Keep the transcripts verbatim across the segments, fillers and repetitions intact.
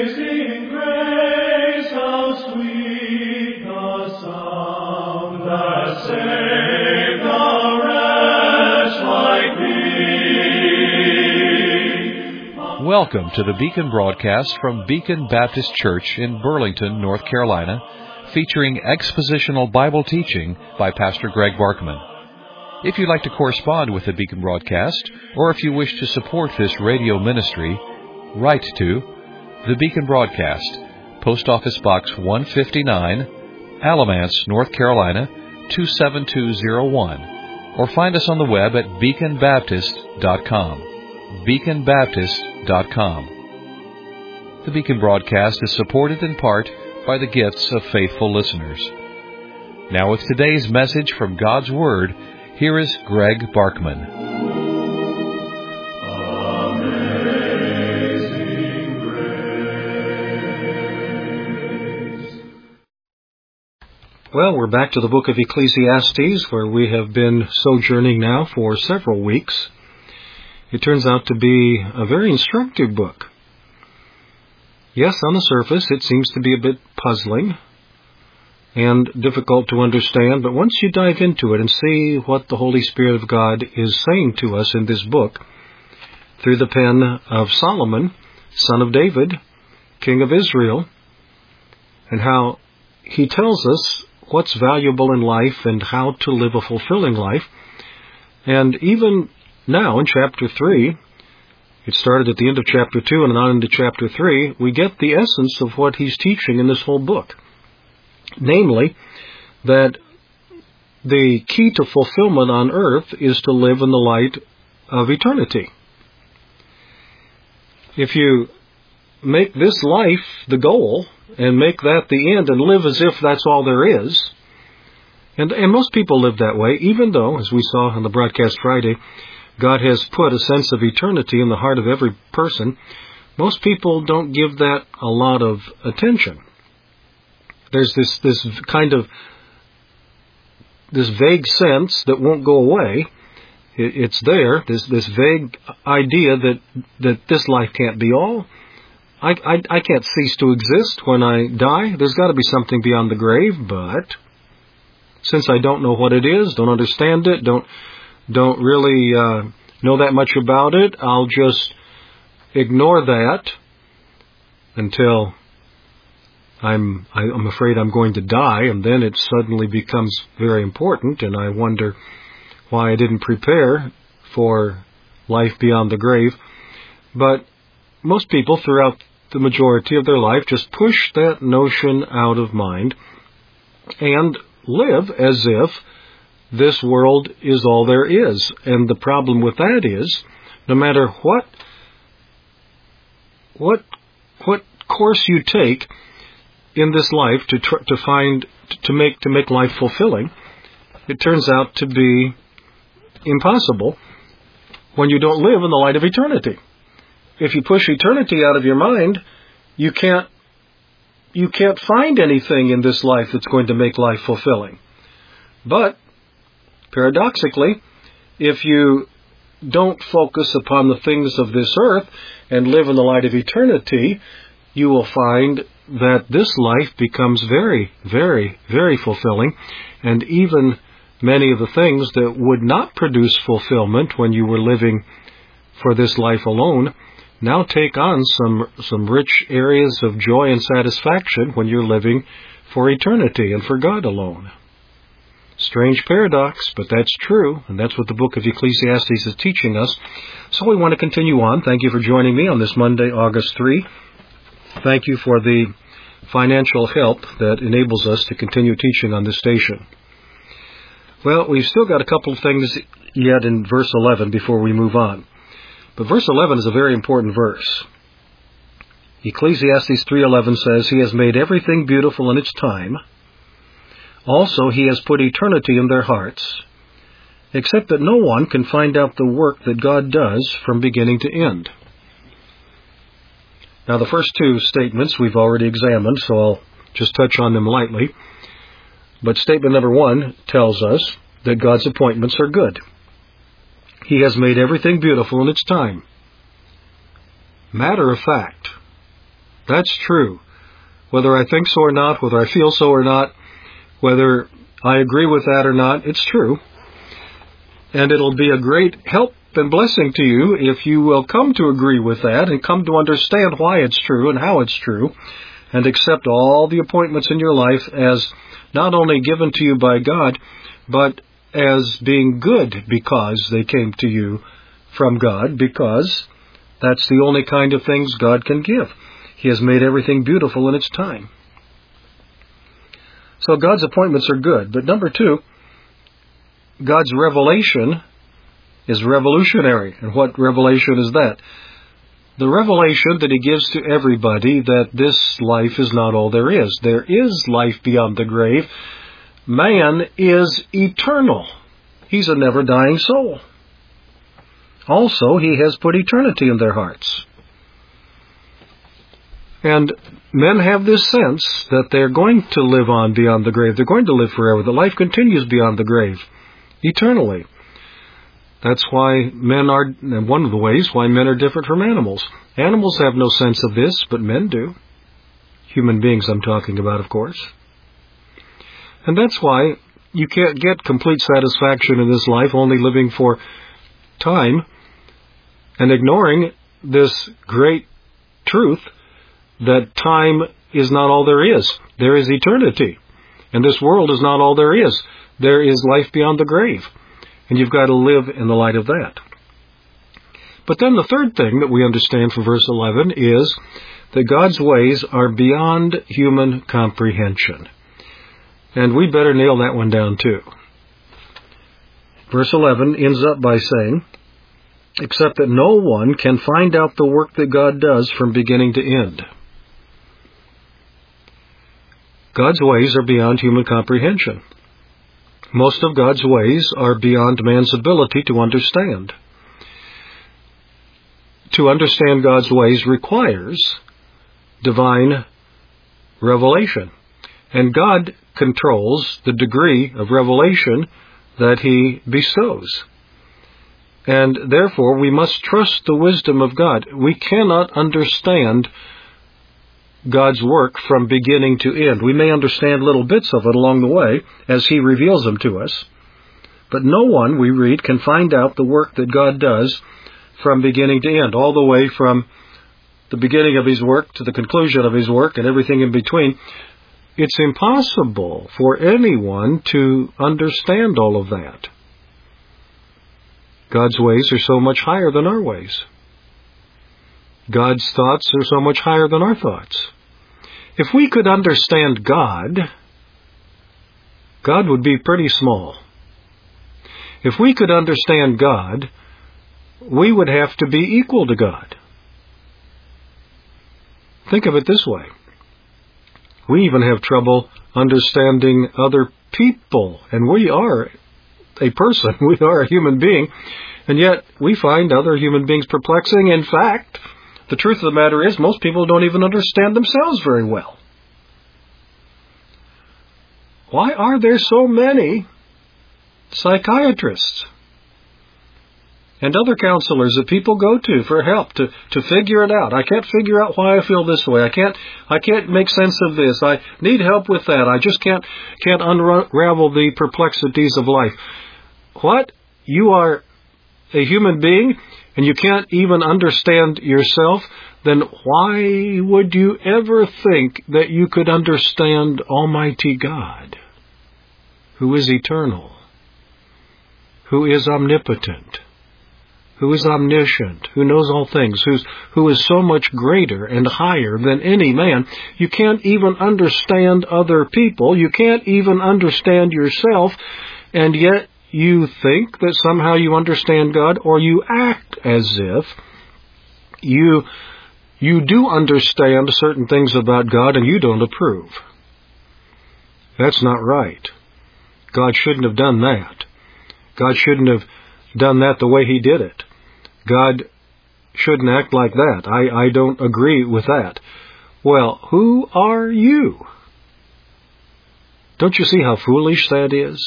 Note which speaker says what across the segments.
Speaker 1: Amazing grace, how sweet the sound that saved a wretch like me.
Speaker 2: Welcome to the Beacon broadcast from Beacon Baptist Church in Burlington, North Carolina, featuring expositional Bible teaching by Pastor Greg Barkman. If you'd like to correspond with the Beacon broadcast, or if you wish to support this radio ministry, write to the Beacon Broadcast, Post Office Box one fifty-nine, Alamance, North Carolina, two seven two zero one, or find us on the web at beacon baptist dot com. beacon baptist dot com. The Beacon broadcast is supported in part by the gifts of faithful listeners. Now with today's message from God's Word, here is Greg Barkman.
Speaker 1: Amazing grace.
Speaker 3: Well, we're back to the book of Ecclesiastes, where we have been sojourning now for several weeks. It turns out to be a very instructive book. Yes, on the surface, it seems to be a bit puzzling and difficult to understand, but once you dive into it and see what the Holy Spirit of God is saying to us in this book, through the pen of Solomon, son of David, king of Israel, and how he tells us what's valuable in life and how to live a fulfilling life. And even now in chapter three, it started at the end of chapter two and on into chapter three, we get the essence of what he's teaching in this whole book. Namely, that the key to fulfillment on earth is to live in the light of eternity. If you make this life the goal and make that the end and live as if that's all there is, and, and most people live that way, even though, as we saw on the broadcast Friday, God has put a sense of eternity in the heart of every person, most people don't give that a lot of attention. There's this, this kind of, this vague sense that won't go away. It, it's there, this, this vague idea that, that this life can't be all. I, I, I can't cease to exist when I die. There's got to be something beyond the grave, but since I don't know what it is, don't understand it, don't, don't really uh, know that much about it, I'll just ignore that until I'm I'm afraid I'm going to die, and then it suddenly becomes very important, and I wonder why I didn't prepare for life beyond the grave. But most people throughout the majority of their life just push that notion out of mind and live as if this world is all there is. And the problem with that is, no matter what what what course you take in this life to tr- to find to make to make life fulfilling, it turns out to be impossible when you don't live in the light of eternity. If you push eternity out of your mind, you can't you can't find anything in this life that's going to make life fulfilling. But paradoxically, if you don't focus upon the things of this earth and live in the light of eternity, you will find that this life becomes very, very, very fulfilling, and even many of the things that would not produce fulfillment when you were living for this life alone now take on some some rich areas of joy and satisfaction when you're living for eternity and for God alone. Strange paradox, but that's true, and that's what the book of Ecclesiastes is teaching us. So we want to continue on. Thank you for joining me on this Monday, August third. Thank you for the financial help that enables us to continue teaching on this station. Well, we've still got a couple of things yet in verse eleven before we move on. But verse eleven is a very important verse. Ecclesiastes three eleven says, "He has made everything beautiful in its time. Also, He has put eternity in their hearts, except that no one can find out the work that God does from beginning to end." Now, the first two statements we've already examined, so I'll just touch on them lightly. But statement number one tells us that God's appointments are good. He has made everything beautiful in its time. Matter of fact, That's true. Whether I think so or not, whether I feel so or not, whether I agree with that or not, it's true. And it'll be a great help and blessing to you if you will come to agree with that and come to understand why it's true and how it's true, and accept all the appointments in your life as not only given to you by God, but as being good because they came to you from God, because that's the only kind of things God can give. He has made everything beautiful in its time. So God's appointments are good. But number two, God's revelation is revolutionary. And what revelation is that? The revelation that He gives to everybody that this life is not all there is. There is life beyond the grave. Man is eternal. He's a never-dying soul. Also, He has put eternity in their hearts. And men have this sense that they're going to live on beyond the grave. They're going to live forever. The life continues beyond the grave, eternally. That's why men are, and one of the ways why men are different from animals. Animals have no sense of this, but men do. Human beings I'm talking about, of course. And that's why you can't get complete satisfaction in this life only living for time and ignoring this great truth that time is not all there is. There is eternity. And this world is not all there is. There is life beyond the grave. And you've got to live in the light of that. But then the third thing that we understand from verse eleven is that God's ways are beyond human comprehension. And we better nail that one down too. Verse eleven ends up by saying, except that no one can find out the work that God does from beginning to end. God's ways are beyond human comprehension. Most of God's ways are beyond man's ability to understand. To understand God's ways requires divine revelation. And God controls the degree of revelation that He bestows. And therefore, we must trust the wisdom of God. We cannot understand God's work from beginning to end. We may understand little bits of it along the way as He reveals them to us. But no one, we read, can find out the work that God does from beginning to end, all the way from the beginning of His work to the conclusion of His work and everything in between. It's impossible for anyone to understand all of that. God's ways are so much higher than our ways. God's thoughts are so much higher than our thoughts. If we could understand God, God would be pretty small. If we could understand God, we would have to be equal to God. Think of it this way. We even have trouble understanding other people, and we are a person, we are a human being, and yet we find other human beings perplexing. In fact, the truth of the matter is most people don't even understand themselves very well. Why are there so many psychiatrists and other counselors that people go to for help to, to figure it out? I can't figure out why I feel this way. I can't I can't make sense of this. I need help with that. I just can't can't unravel the perplexities of life. What? You are a human being and you can't even understand yourself? Then why would you ever think that you could understand Almighty God, who is eternal, who is omnipotent, who is omniscient, who knows all things, who's, who is so much greater and higher than any man? You can't even understand other people. You can't even understand yourself, and yet you think that somehow you understand God, or you act as if you you do understand certain things about God and you don't approve. That's not right. God shouldn't have done that. God shouldn't have done that the way He did it. God shouldn't act like that. I, I don't agree with that. Well, who are you? Don't you see how foolish that is?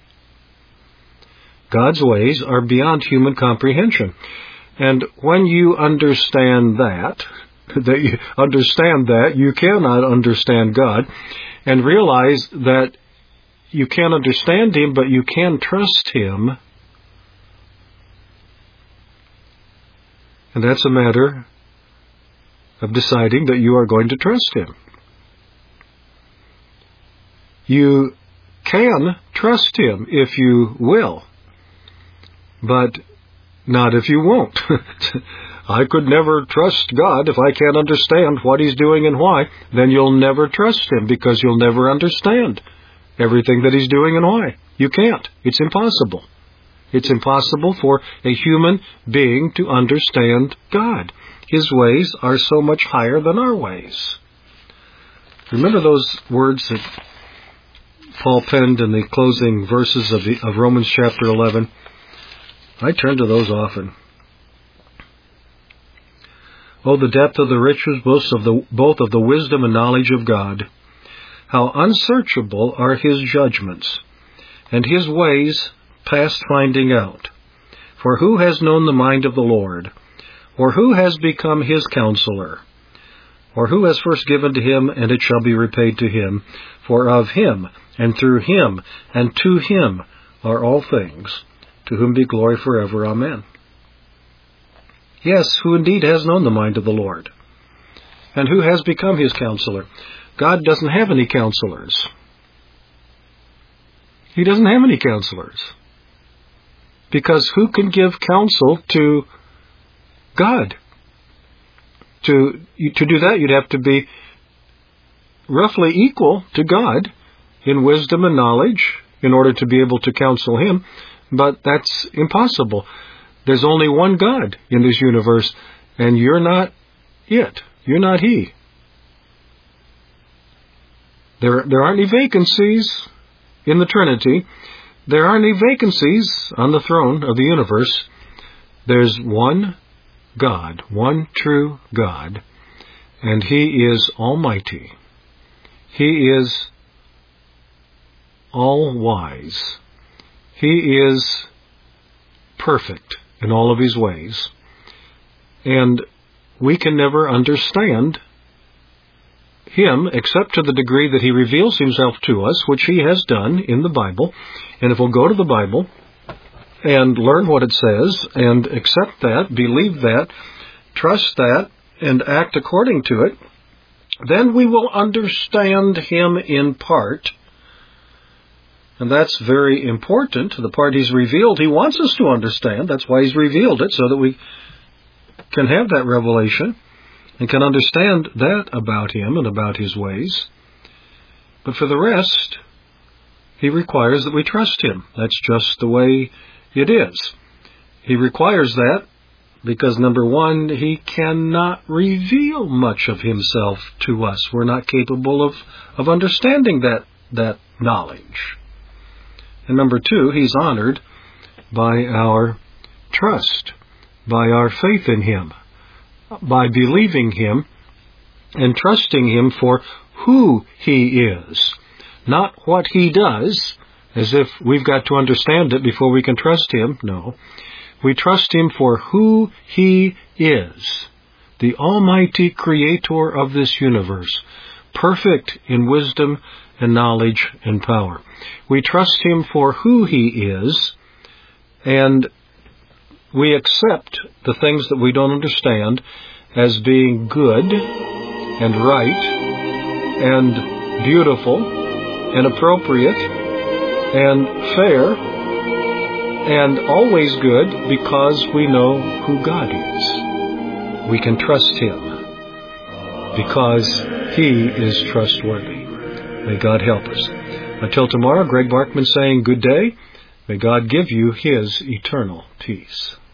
Speaker 3: God's ways are beyond human comprehension. And when you understand that, that you understand that. You cannot understand God. And realize that you can't understand Him, but you can trust Him. And that's a matter of deciding that you are going to trust Him. You can trust Him if you will, but not if you won't. I could never trust God if I can't understand what He's doing and why. Then you'll never trust Him because you'll never understand everything that He's doing and why. You can't. It's impossible. It's impossible for a human being to understand God. His ways are so much higher than our ways. Remember those words that Paul penned in the closing verses of, the, of Romans chapter eleven? I turn to those often. Oh, the depth of the riches both of the, both of the wisdom and knowledge of God. How unsearchable are His judgments, and His ways past finding out. For who has known the mind of the Lord? Or who has become His counselor? Or who has first given to Him, and it shall be repaid to Him? For of Him, and through Him, and to Him are all things, to whom be glory forever. Amen. Yes, who indeed has known the mind of the Lord? And who has become His counselor? God doesn't have any counselors. He doesn't have any counselors. Because who can give counsel to God? To, to do that, you'd have to be roughly equal to God in wisdom and knowledge in order to be able to counsel Him. But that's impossible. There's only one God in this universe, and you're not it. You're not He. There, there aren't any vacancies in the Trinity. There aren't any vacancies on the throne of the universe. There's one God, one true God, and He is almighty. He is all-wise. He is perfect in all of His ways. And we can never understand Him except to the degree that He reveals Himself to us, which He has done in the Bible. And if we'll go to the Bible and learn what it says and accept that, believe that, trust that, and act according to it, then we will understand Him in part. And that's very important. The part He's revealed, He wants us to understand. That's why He's revealed it, so that we can have that revelation and can understand that about Him and about His ways. But for the rest, He requires that we trust Him. That's just the way it is. He requires that because, number one, He cannot reveal much of Himself to us. We're not capable of, of understanding that, that knowledge. And number two, He's honored by our trust, by our faith in Him, by believing Him and trusting Him for who He is, not what He does, as if we've got to understand it before we can trust Him. No, we trust Him for who He is, the almighty creator of this universe, perfect in wisdom and knowledge and power. We trust Him for who He is, and we accept the things that we don't understand as being good and right and beautiful and appropriate and fair and always good because we know who God is. We can trust Him because He is trustworthy. May God help us. Until tomorrow, Greg Barkman saying good day. May God give you His eternal peace.